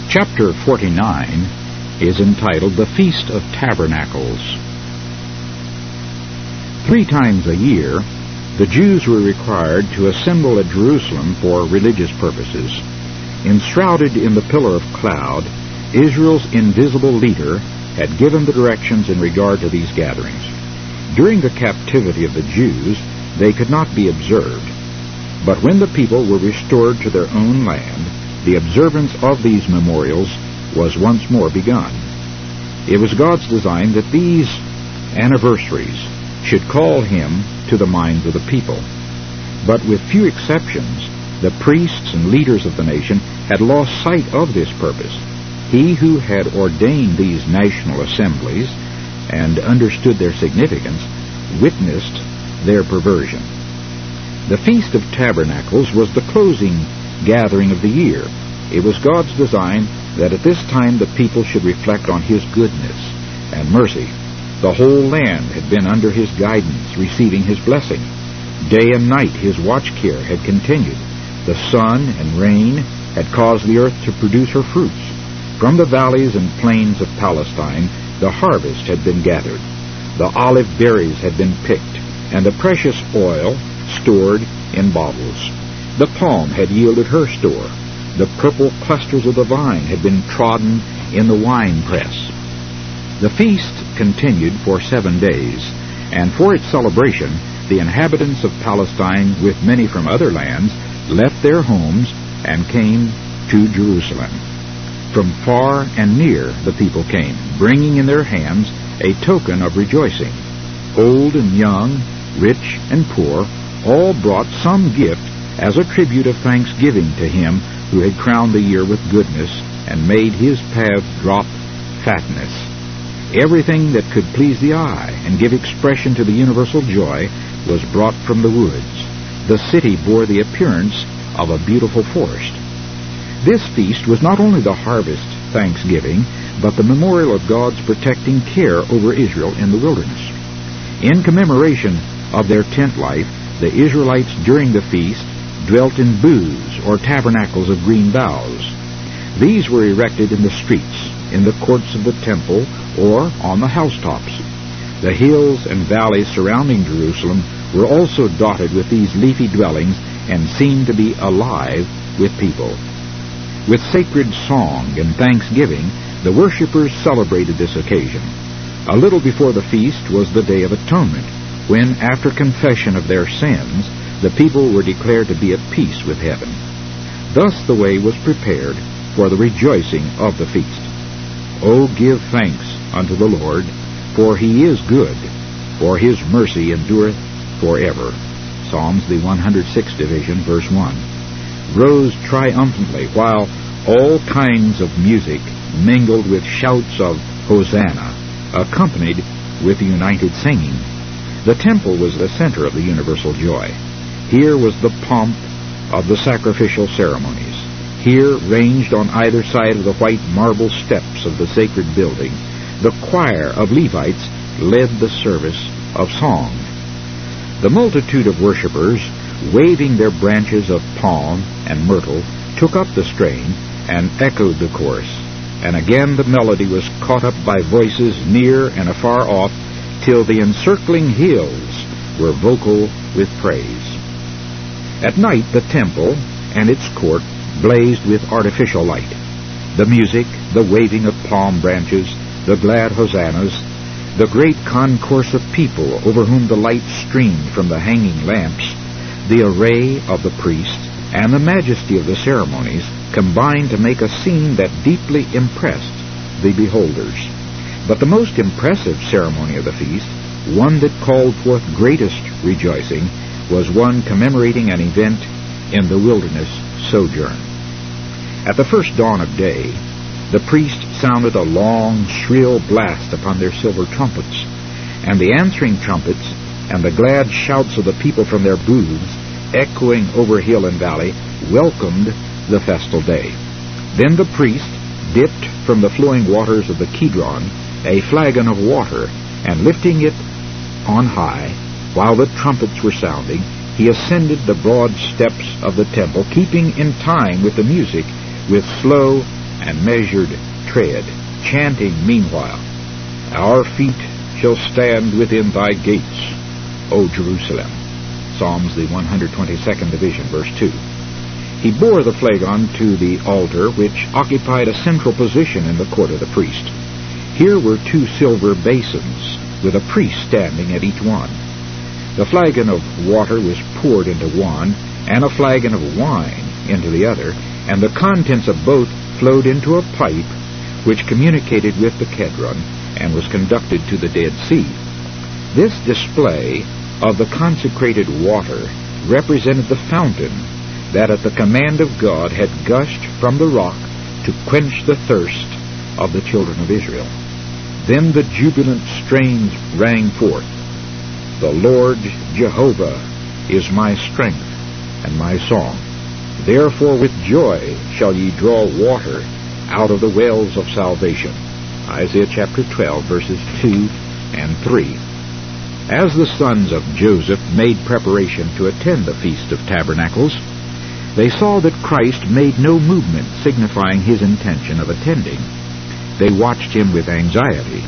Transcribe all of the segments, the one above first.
Chapter 49 is entitled The Feast of Tabernacles. 3 times a year, the Jews were required to assemble at Jerusalem for religious purposes. Enshrouded in the pillar of cloud, Israel's invisible leader had given the directions in regard to these gatherings. During the captivity of the Jews, they could not be observed. But when the people were restored to their own land, the observance of these memorials was once more begun. It was God's design that these anniversaries should call Him to the minds of the people. But with few exceptions, the priests and leaders of the nation had lost sight of this purpose. He who had ordained these national assemblies and understood their significance witnessed their perversion. The Feast of Tabernacles was the closing gathering of the year. It was God's design that at this time the people should reflect on His goodness and mercy. The whole land had been under His guidance, receiving His blessing. Day and night His watch care had continued. The sun and rain had caused the earth to produce her fruits. From the valleys and plains of Palestine the harvest had been gathered. The olive berries had been picked, and the precious oil stored in bottles. The palm had yielded her store. The purple clusters of the vine had been trodden in the winepress. The feast continued for 7 days, and for its celebration, the inhabitants of Palestine, with many from other lands, left their homes and came to Jerusalem. From far and near the people came, bringing in their hands a token of rejoicing. Old and young, rich and poor, all brought some gift as a tribute of thanksgiving to Him who had crowned the year with goodness and made His path drop fatness. Everything that could please the eye and give expression to the universal joy was brought from the woods. The city bore the appearance of a beautiful forest. This feast was not only the harvest thanksgiving, but the memorial of God's protecting care over Israel in the wilderness. In commemoration of their tent life, the Israelites during the feast dwelt in booths or tabernacles of green boughs. These were erected in the streets, in the courts of the temple, or on the housetops. The hills and valleys surrounding Jerusalem were also dotted with these leafy dwellings and seemed to be alive with people. With sacred song and thanksgiving, the worshippers celebrated this occasion. A little before the feast was the Day of Atonement, when, after confession of their sins, the people were declared to be at peace with heaven. Thus the way was prepared for the rejoicing of the feast. O give thanks unto the Lord, for He is good, for His mercy endureth forever. Psalms, the 106th Division, verse 1. Rose triumphantly, while all kinds of music mingled with shouts of Hosanna, accompanied with united singing. The temple was the center of the universal joy. Here was the pomp of the sacrificial ceremonies. Here, ranged on either side of the white marble steps of the sacred building, the choir of Levites led the service of song. The multitude of worshippers, waving their branches of palm and myrtle, took up the strain and echoed the chorus, and again the melody was caught up by voices near and afar off, till the encircling hills were vocal with praise. At night the temple and its court blazed with artificial light. The music, the waving of palm branches, the glad hosannas, the great concourse of people over whom the light streamed from the hanging lamps, the array of the priests, and the majesty of the ceremonies combined to make a scene that deeply impressed the beholders. But the most impressive ceremony of the feast, one that called forth greatest rejoicing, was one commemorating an event in the wilderness sojourn. At the first dawn of day, the priest sounded a long, shrill blast upon their silver trumpets, and the answering trumpets and the glad shouts of the people from their booths, echoing over hill and valley, welcomed the festal day. Then the priest dipped from the flowing waters of the Kidron a flagon of water, and lifting it on high, while the trumpets were sounding, he ascended the broad steps of the temple, keeping in time with the music, with slow, and measured tread, chanting meanwhile, Our feet shall stand within thy gates, O Jerusalem. Psalms, the 122nd Division, verse 2. He bore the phlegon to the altar, which occupied a central position in the court of the priest. Here were 2 silver basins, with a priest standing at each one. The flagon of water was poured into one, and a flagon of wine into the other, and the contents of both flowed into a pipe which communicated with the Kedron and was conducted to the Dead Sea. This display of the consecrated water represented the fountain that at the command of God had gushed from the rock to quench the thirst of the children of Israel. Then the jubilant strains rang forth, The Lord Jehovah is my strength and my song. Therefore with joy shall ye draw water out of the wells of salvation. Isaiah chapter 12, verses 2 and 3. As the sons of Joseph made preparation to attend the Feast of Tabernacles, they saw that Christ made no movement signifying his intention of attending. They watched him with anxiety.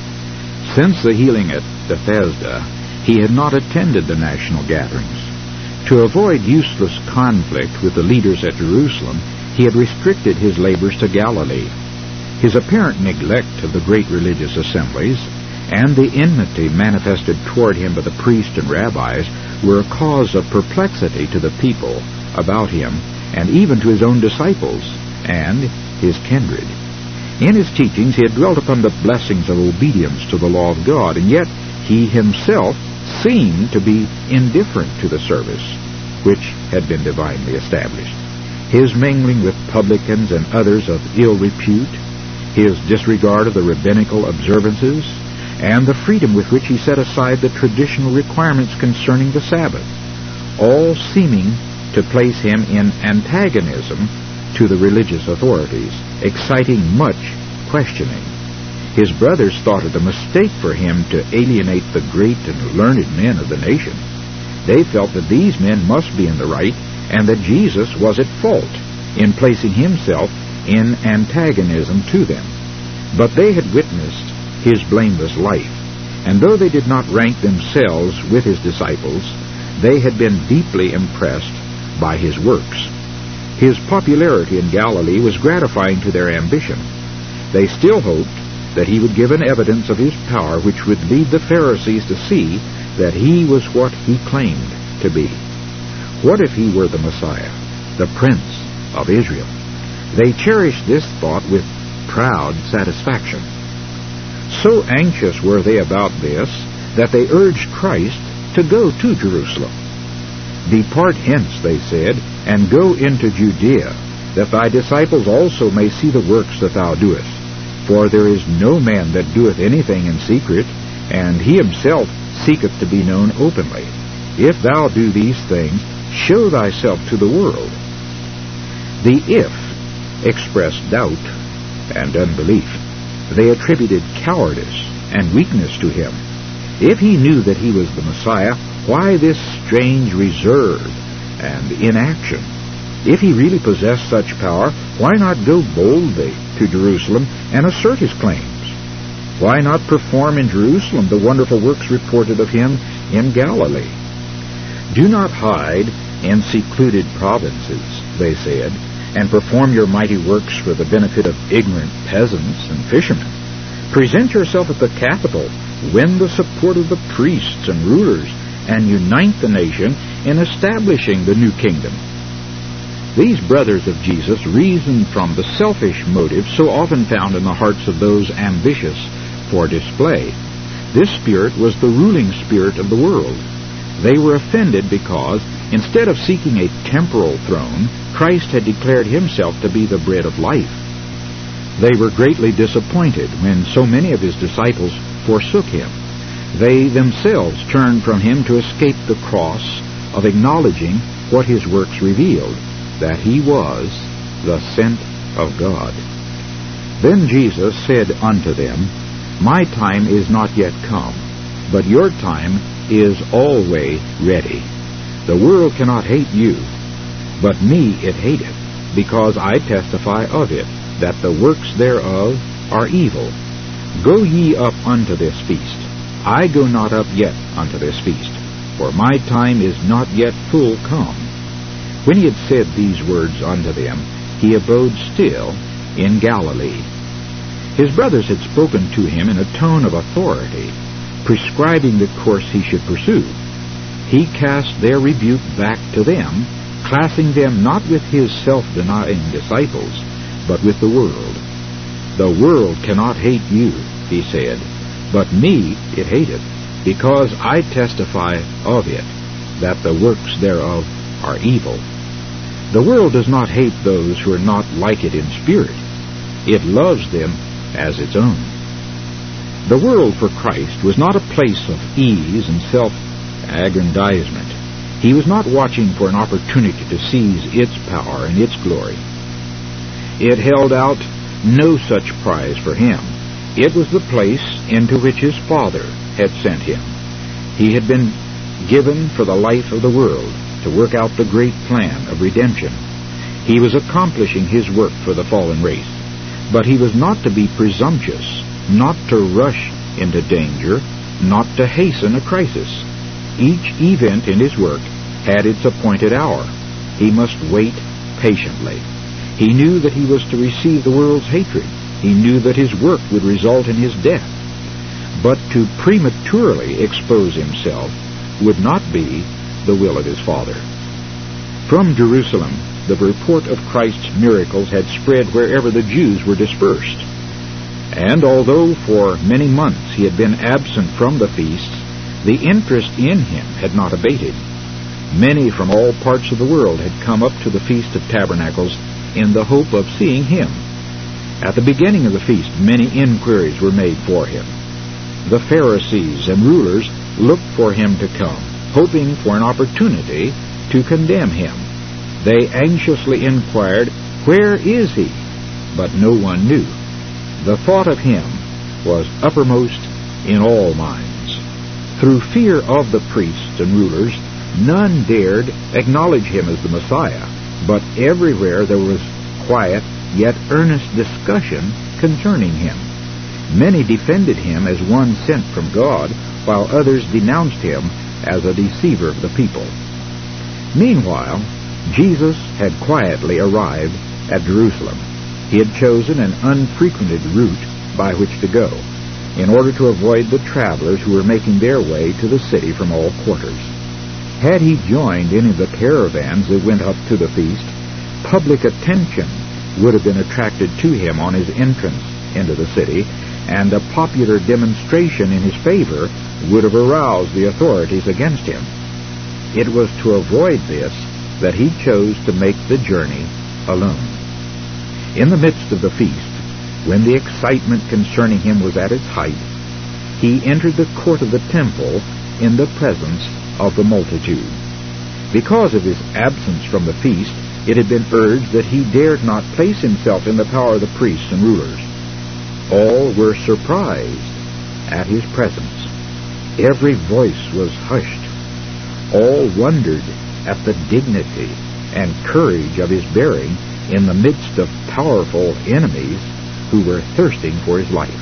Since the healing at Bethesda, he had not attended the national gatherings. To avoid useless conflict with the leaders at Jerusalem, he had restricted his labors to Galilee. His apparent neglect of the great religious assemblies and the enmity manifested toward him by the priests and rabbis were a cause of perplexity to the people about him, and even to his own disciples and his kindred. In his teachings he had dwelt upon the blessings of obedience to the law of God, and yet he himself seemed to be indifferent to the service, which had been divinely established. His mingling with publicans and others of ill repute, his disregard of the rabbinical observances, and the freedom with which he set aside the traditional requirements concerning the Sabbath, all seeming to place him in antagonism to the religious authorities, exciting much questioning. His brothers thought it a mistake for him to alienate the great and learned men of the nation. They felt that these men must be in the right, and that Jesus was at fault in placing himself in antagonism to them. But they had witnessed his blameless life, and though they did not rank themselves with his disciples, they had been deeply impressed by his works. His popularity in Galilee was gratifying to their ambition. They still hoped that he would give an evidence of his power which would lead the Pharisees to see that he was what he claimed to be. What if he were the Messiah, the Prince of Israel? They cherished this thought with proud satisfaction. So anxious were they about this that they urged Christ to go to Jerusalem. Depart hence, they said, and go into Judea, that thy disciples also may see the works that thou doest. For there is no man that doeth anything in secret, and he himself seeketh to be known openly. If thou do these things, show thyself to the world. The if expressed doubt and unbelief. They attributed cowardice and weakness to him. If he knew that he was the Messiah, why this strange reserve and inaction? If he really possessed such power, why not go boldly to Jerusalem and assert his claims? Why not perform in Jerusalem the wonderful works reported of him in Galilee? Do not hide in secluded provinces, they said, and perform your mighty works for the benefit of ignorant peasants and fishermen. Present yourself at the capital, win the support of the priests and rulers, and unite the nation in establishing the new kingdom. These brothers of Jesus reasoned from the selfish motives so often found in the hearts of those ambitious for display. This spirit was the ruling spirit of the world. They were offended because, instead of seeking a temporal throne, Christ had declared himself to be the bread of life. They were greatly disappointed when so many of his disciples forsook him. They themselves turned from him to escape the cross of acknowledging what his works revealed, that he was the sent of God. Then Jesus said unto them, My time is not yet come, but your time is always ready. The world cannot hate you, but me it hateth, because I testify of it. that the works thereof are evil. Go ye up unto this feast. I go not up yet unto this feast, for my time is not yet full come. When he had said these words unto them, he abode still in Galilee. His brothers had spoken to him in a tone of authority, prescribing the course he should pursue. He cast their rebuke back to them, classing them not with his self-denying disciples, but with the world. The world cannot hate you, he said, but me it hateth, because I testify of it, that the works thereof are evil. The world does not hate those who are not like it in spirit. It loves them as its own. The world for Christ was not a place of ease and self-aggrandizement. He was not watching for an opportunity to seize its power and its glory. It held out no such prize for him. It was the place into which his Father had sent him. He had been given for the life of the world, to work out the great plan of redemption. He was accomplishing his work for the fallen race, but he was not to be presumptuous, not to rush into danger, not to hasten a crisis. Each event in his work had its appointed hour. He must wait patiently. He knew that he was to receive the world's hatred. He knew that his work would result in his death. But to prematurely expose himself would not be the will of his Father. From Jerusalem, the report of Christ's miracles had spread wherever the Jews were dispersed. And although for many months he had been absent from the feasts, the interest in him had not abated. Many from all parts of the world had come up to the Feast of Tabernacles in the hope of seeing him. At the beginning of the feast, many inquiries were made for him. The Pharisees and rulers looked for him to come, hoping for an opportunity to condemn him. They anxiously inquired, "Where is he?" But no one knew. The thought of him was uppermost in all minds. Through fear of the priests and rulers, none dared acknowledge him as the Messiah, but everywhere there was quiet yet earnest discussion concerning him. Many defended him as one sent from God, while others denounced him as a deceiver of the people. Meanwhile, Jesus had quietly arrived at Jerusalem. He had chosen an unfrequented route by which to go, in order to avoid the travelers who were making their way to the city from all quarters. Had he joined any of the caravans that went up to the feast, public attention would have been attracted to him on his entrance into the city, and a popular demonstration in his favor would have aroused the authorities against him. It was to avoid this that he chose to make the journey alone. In the midst of the feast, when the excitement concerning him was at its height, he entered the court of the temple in the presence of the multitude. Because of his absence from the feast, it had been urged that he dared not place himself in the power of the priests and rulers. All were surprised at his presence. Every voice was hushed. All wondered at the dignity and courage of his bearing in the midst of powerful enemies who were thirsting for his life.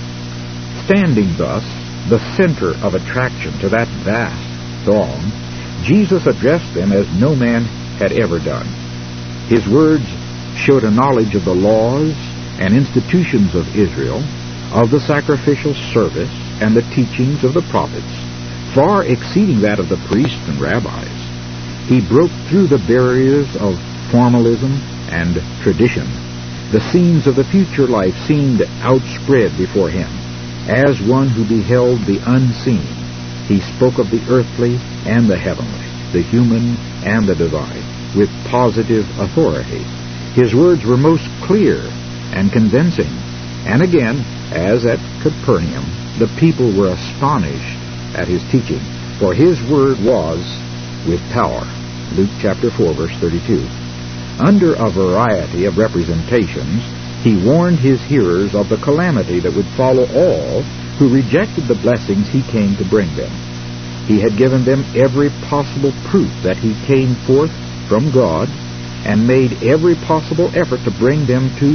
Standing thus, the center of attraction to that vast throng, Jesus addressed them as no man had ever done. His words showed a knowledge of the laws and institutions of Israel, of the sacrificial service and the teachings of the prophets, far exceeding that of the priests and rabbis. He broke through the barriers of formalism and tradition. The scenes of the future life seemed outspread before him. As one who beheld the unseen, he spoke of the earthly and the heavenly, the human and the divine, with positive authority. His words were most clear and convincing, and again, as at Capernaum, the people were astonished at his teaching, for his word was with power. Luke chapter 4, verse 32. Under a variety of representations, he warned his hearers of the calamity that would follow all who rejected the blessings he came to bring them. He had given them every possible proof that he came forth from God, and made every possible effort to bring them to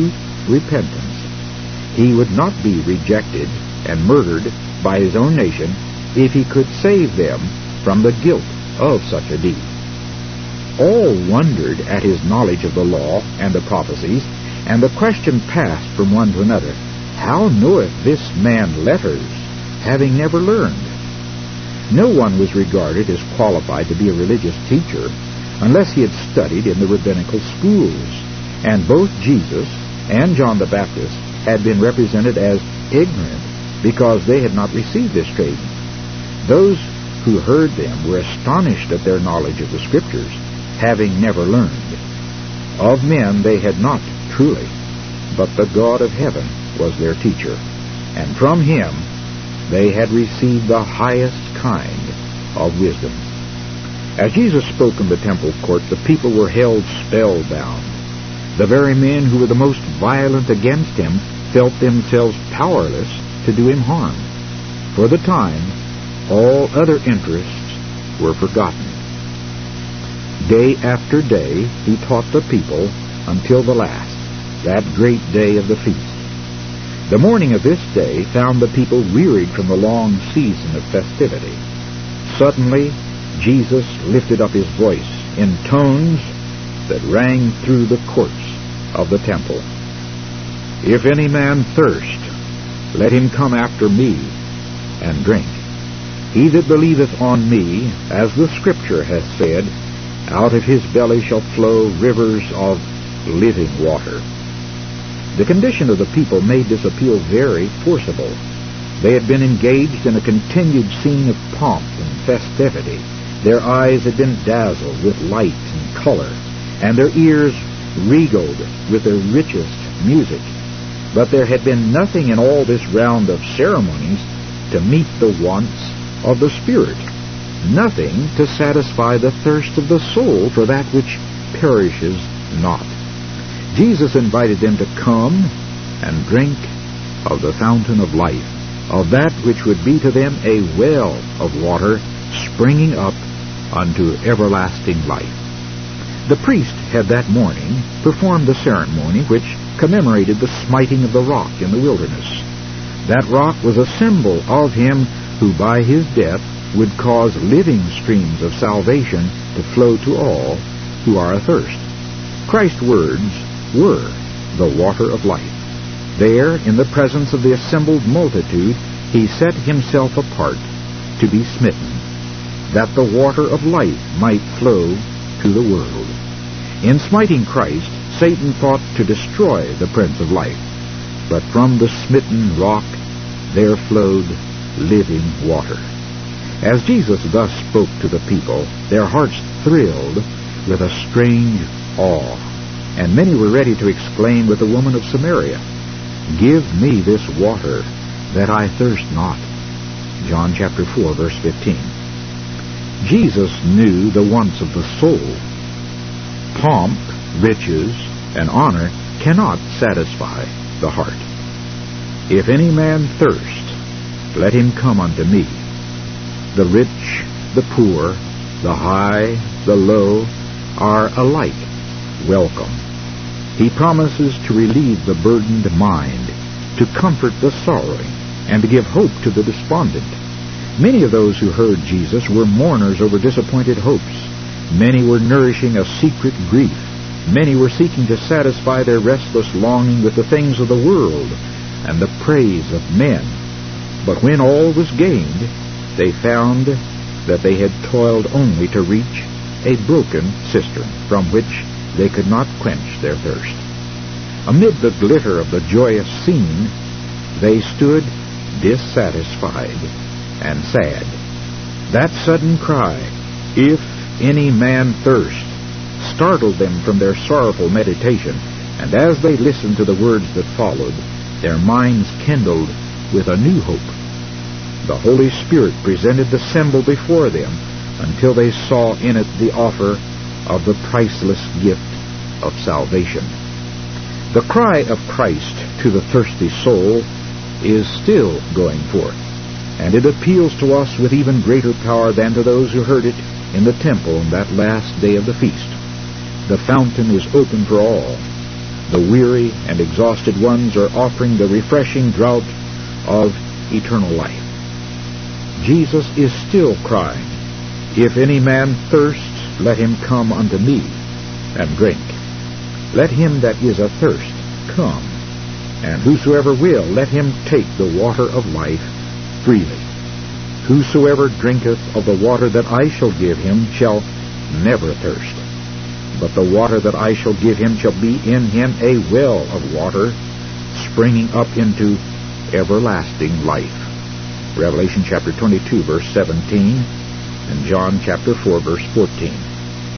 repentance, he would not be rejected and murdered by his own nation if he could save them from the guilt of such a deed. All wondered at his knowledge of the law and the prophecies, and the question passed from one to another, "How knoweth this man letters, having never learned?" No one was regarded as qualified to be a religious teacher unless he had studied in the rabbinical schools, and both Jesus and John the Baptist had been represented as ignorant because they had not received this training. Those who heard them were astonished at their knowledge of the Scriptures, having never learned. Of men they had not truly, but the God of heaven was their teacher, and from him they had received the highest kind of wisdom. As Jesus spoke in the temple court, the people were held spellbound. The very men who were the most violent against him felt themselves powerless to do him harm. For the time, all other interests were forgotten. Day after day he taught the people until the last, that great day of the feast. The morning of this day found the people wearied from the long season of festivity. Suddenly Jesus lifted up his voice in tones that rang through the courts of the temple. "If any man thirst, let him come after me and drink. He that believeth on me, as the Scripture hath said, out of his belly shall flow rivers of living water." The condition of the people made this appeal very forcible. They had been engaged in a continued scene of pomp and festivity. Their eyes had been dazzled with light and color, and their ears regaled with the richest music. But there had been nothing in all this round of ceremonies to meet the wants of the Spirit, nothing to satisfy the thirst of the soul for that which perishes not. Jesus invited them to come and drink of the fountain of life, of that which would be to them a well of water springing up unto everlasting life. The priest had that morning performed the ceremony which commemorated the smiting of the rock in the wilderness. That rock was a symbol of him who by his death would cause living streams of salvation to flow to all who are athirst. Christ's words were the water of life. There, in the presence of the assembled multitude, he set himself apart to be smitten, that the water of life might flow to the world. In smiting Christ, Satan thought to destroy the Prince of Life, but from the smitten rock there flowed living water. As Jesus thus spoke to the people, their hearts thrilled with a strange awe, and many were ready to exclaim with the woman of Samaria, "Give me this water, that I thirst not." John chapter 4, verse 15. Jesus knew the wants of the soul. Pomp, riches, and honor cannot satisfy the heart. "If any man thirst, let him come unto me." The rich, the poor, the high, the low, are alike welcome. He promises to relieve the burdened mind, to comfort the sorrowing, and to give hope to the despondent. Many of those who heard Jesus were mourners over disappointed hopes. Many were nourishing a secret grief. Many were seeking to satisfy their restless longing with the things of the world and the praise of men. But when all was gained, they found that they had toiled only to reach a broken cistern from which they could not quench their thirst. Amid the glitter of the joyous scene, they stood dissatisfied and sad. That sudden cry, "If any man thirst," startled them from their sorrowful meditation, and as they listened to the words that followed, their minds kindled with a new hope. The Holy Spirit presented the symbol before them until they saw in it the offer of the priceless gift of salvation. The cry of Christ to the thirsty soul is still going forth, and it appeals to us with even greater power than to those who heard it in the temple on that last day of the feast. The fountain is open for all. The weary and exhausted ones are offering the refreshing draught of eternal life. Jesus is still crying, "If any man thirsts, let him come unto me and drink. Let him that is athirst come, and whosoever will, let him take the water of life freely. Whosoever drinketh of the water that I shall give him shall never thirst. But the water that I shall give him shall be in him a well of water, springing up into everlasting life." Revelation chapter 22, verse 17, and John chapter 4, verse 14.